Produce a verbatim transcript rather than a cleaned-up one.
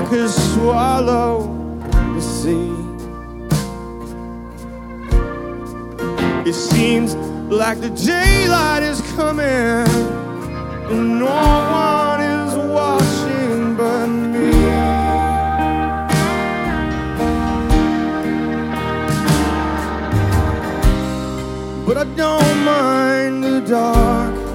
could swallow the sea. It seems like the daylight is coming and no one is watching but me. But I don't mind the dark,